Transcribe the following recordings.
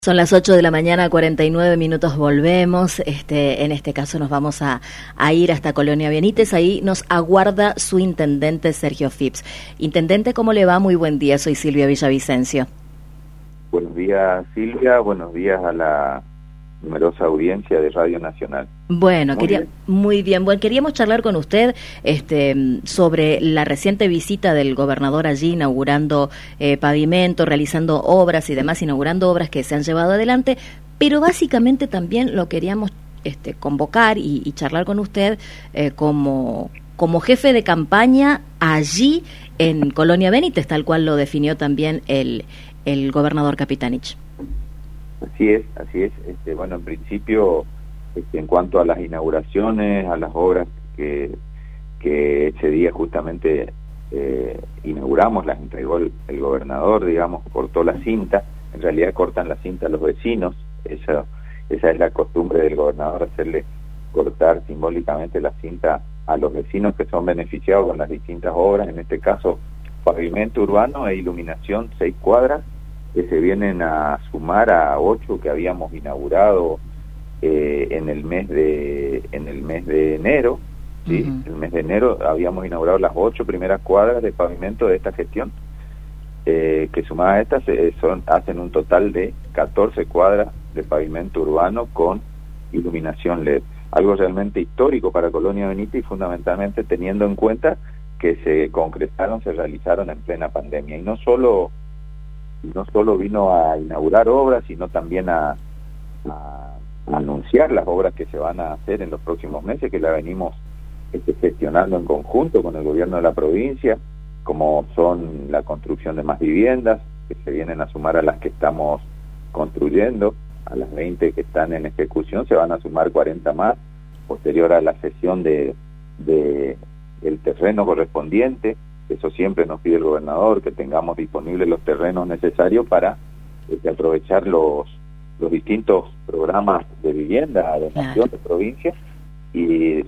Son las 8 de la mañana, 49 minutos, volvemos. En este caso nos vamos a ir hasta Colonia Benítez. Ahí nos aguarda su intendente Sergio Phipps. Intendente, ¿cómo le va? Muy buen día, soy Silvia Villavicencio. Buenos días, Silvia. Buenos días a la numerosa audiencia de Radio Nacional. Bueno, muy bien. Bueno, queríamos charlar con usted sobre la reciente visita del gobernador allí, inaugurando pavimento, realizando obras y demás, inaugurando obras que se han llevado adelante, pero básicamente también lo queríamos convocar y charlar con usted como jefe de campaña allí en Colonia Benítez, tal cual lo definió también el gobernador Capitanich. Así es. Bueno, en principio, en cuanto a las inauguraciones, a las obras que ese día justamente inauguramos, las entregó el gobernador, digamos, cortó la cinta. En realidad cortan la cinta a los vecinos. Esa es la costumbre del gobernador, hacerle cortar simbólicamente la cinta a los vecinos que son beneficiados con las distintas obras, en este caso pavimento urbano e iluminación, 6 cuadras, que se vienen a sumar a 8 que habíamos inaugurado en el mes de enero. ¿Sí? El mes de enero habíamos inaugurado las 8 primeras cuadras de pavimento de esta gestión, que sumadas a estas hacen un total de 14 cuadras de pavimento urbano con iluminación LED. Algo realmente histórico para Colonia Benítez y fundamentalmente teniendo en cuenta que se realizaron en plena pandemia. Y no solo vino a inaugurar obras, sino también a anunciar las obras que se van a hacer en los próximos meses, que la venimos gestionando en conjunto con el gobierno de la provincia, como son la construcción de más viviendas, que se vienen a sumar a las que estamos construyendo, a las 20 que están en ejecución, se van a sumar 40 más, posterior a la cesión del terreno correspondiente. Eso siempre nos pide el gobernador, que tengamos disponibles los terrenos necesarios para aprovechar los distintos programas de vivienda, de nación, de provincia, y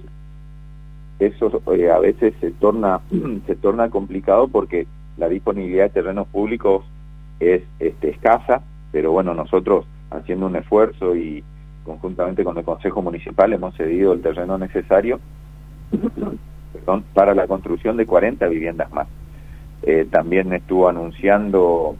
eso a veces se torna complicado porque la disponibilidad de terrenos públicos es escasa, pero bueno, nosotros haciendo un esfuerzo y conjuntamente con el Consejo Municipal hemos cedido el terreno necesario para la construcción de 40 viviendas más. También estuvo anunciando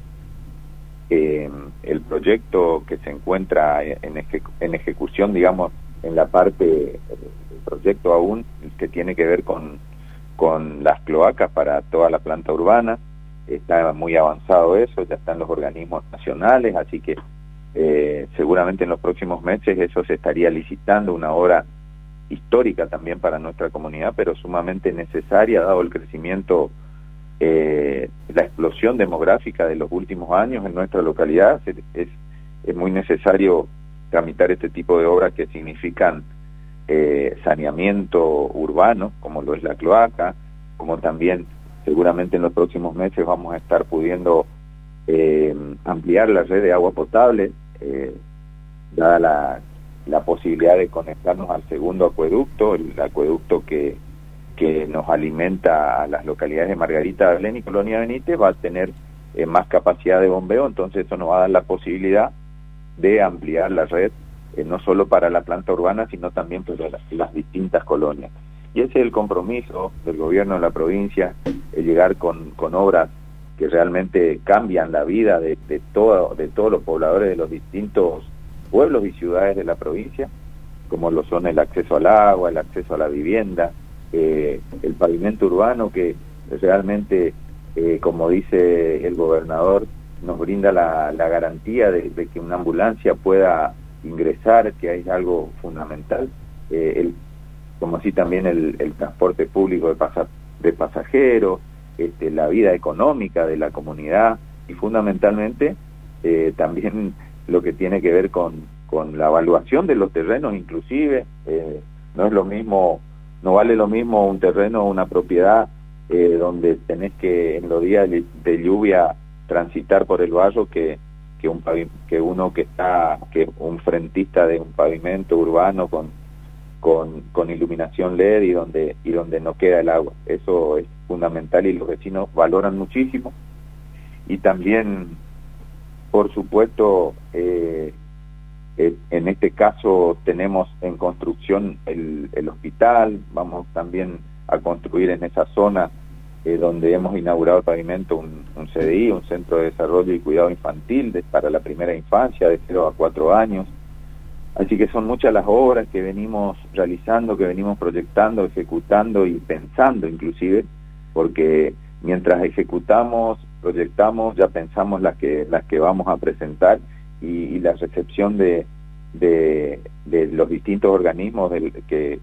el proyecto que se encuentra en ejecución, digamos, en la parte del proyecto aún, que tiene que ver con las cloacas para toda la planta urbana. Está muy avanzado eso, ya están los organismos nacionales, así que seguramente en los próximos meses eso se estaría licitando, una obra histórica también para nuestra comunidad, pero sumamente necesaria dado el crecimiento, la explosión demográfica de los últimos años en nuestra localidad. Es muy necesario tramitar este tipo de obras que significan saneamiento urbano, como lo es la cloaca, como también seguramente en los próximos meses vamos a estar pudiendo ampliar la red de agua potable, dada la posibilidad de conectarnos al segundo acueducto, el acueducto que nos alimenta a las localidades de Margarita, Arlén y Colonia Benítez, va a tener más capacidad de bombeo. Entonces eso nos va a dar la posibilidad de ampliar la red, no solo para la planta urbana, sino también para las distintas colonias. Y ese es el compromiso del gobierno de la provincia, llegar con obras que realmente cambian la vida de todos los pobladores de los distintos pueblos y ciudades de la provincia, como lo son el acceso al agua, el acceso a la vivienda, el pavimento urbano, que realmente, como dice el gobernador, nos brinda la garantía de que una ambulancia pueda ingresar, que es algo fundamental, como así también el transporte público de pasajeros, la vida económica de la comunidad y fundamentalmente también lo que tiene que ver con la evaluación de los terrenos. Inclusive no es lo mismo, no vale lo mismo un terreno o una propiedad donde tenés que en los días de lluvia transitar por el barro que un frentista de un pavimento urbano con iluminación LED y donde no queda el agua. Eso es fundamental y los vecinos valoran muchísimo. Y también Por supuesto, en este caso tenemos en construcción el hospital, vamos también a construir en esa zona donde hemos inaugurado el pavimento un CDI, un Centro de Desarrollo y Cuidado Infantil para la primera infancia de 0 a 4 años. Así que son muchas las obras que venimos realizando, que venimos proyectando, ejecutando y pensando inclusive, porque mientras ejecutamos, proyectamos, ya pensamos las que vamos a presentar y la recepción de los distintos organismos que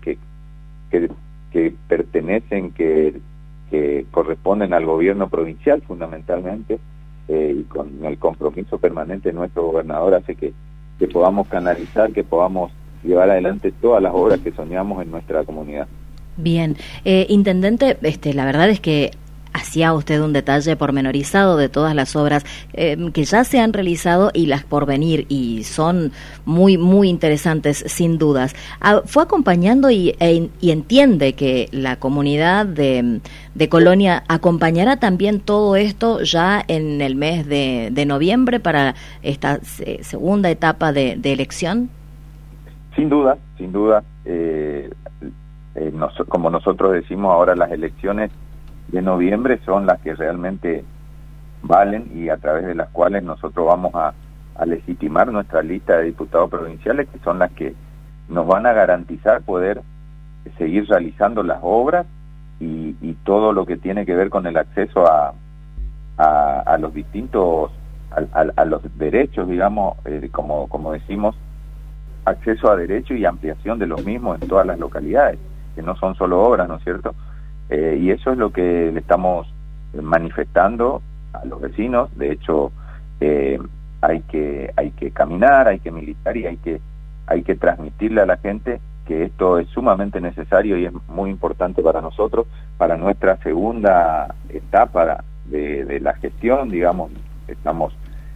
pertenecen, que corresponden al gobierno provincial fundamentalmente, y con el compromiso permanente de nuestro gobernador hace que podamos canalizar, que podamos llevar adelante todas las obras que soñamos en nuestra comunidad. Bien, intendente, la verdad es que hacía usted un detalle pormenorizado de todas las obras que ya se han realizado y las por venir, y son muy, muy interesantes, sin dudas. Fue acompañando y entiende que la comunidad de Colonia acompañará también todo esto ya en el mes de noviembre para esta segunda etapa de elección. Sin duda, como nosotros decimos ahora, las elecciones de noviembre son las que realmente valen y a través de las cuales nosotros vamos a legitimar nuestra lista de diputados provinciales, que son las que nos van a garantizar poder seguir realizando las obras y todo lo que tiene que ver con el acceso a los distintos, a los derechos, digamos, como decimos, acceso a derechos y ampliación de los mismos en todas las localidades, que no son solo obras, ¿no es cierto? Y eso es lo que le estamos manifestando a los vecinos. De hecho, hay que caminar, hay que militar y hay que transmitirle a la gente que esto es sumamente necesario y es muy importante para nosotros, para nuestra segunda etapa de la gestión, digamos. Estamos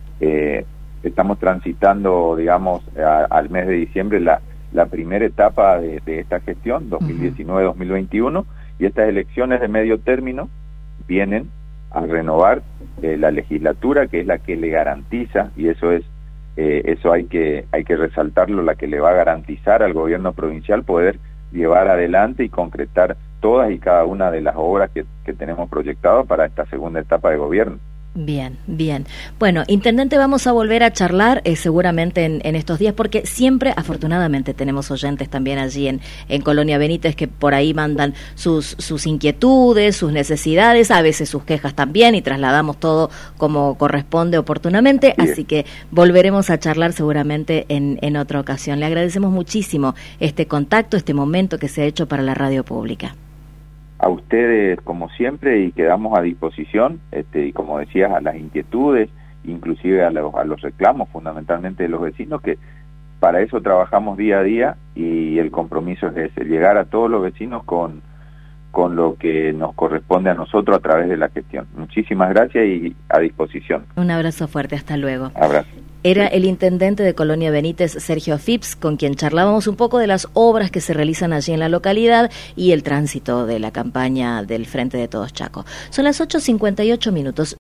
transitando, digamos, al mes de diciembre la primera etapa de esta gestión, 2019-2021, y estas elecciones de medio término vienen a renovar la legislatura, que es la que le garantiza, y eso hay que resaltarlo, la que le va a garantizar al gobierno provincial poder llevar adelante y concretar todas y cada una de las obras que tenemos proyectadas para esta segunda etapa de gobierno. Bien, bien. Bueno, intendente, vamos a volver a charlar seguramente en estos días, porque siempre, afortunadamente, tenemos oyentes también allí en Colonia Benítez que por ahí mandan sus inquietudes, sus necesidades, a veces sus quejas también, y trasladamos todo como corresponde oportunamente, así que volveremos a charlar seguramente en otra ocasión. Le agradecemos muchísimo este contacto, este momento que se ha hecho para la radio pública. A ustedes, como siempre, y quedamos a disposición, y como decías, a las inquietudes, inclusive a los reclamos fundamentalmente de los vecinos, que para eso trabajamos día a día, y el compromiso es ese, llegar a todos los vecinos con lo que nos corresponde a nosotros a través de la gestión. Muchísimas gracias y a disposición. Un abrazo fuerte, hasta luego. Abrazo. Era el intendente de Colonia Benítez, Sergio Phipps, con quien charlábamos un poco de las obras que se realizan allí en la localidad y el tránsito de la campaña del Frente de Todos Chaco. Son las 8:58 minutos.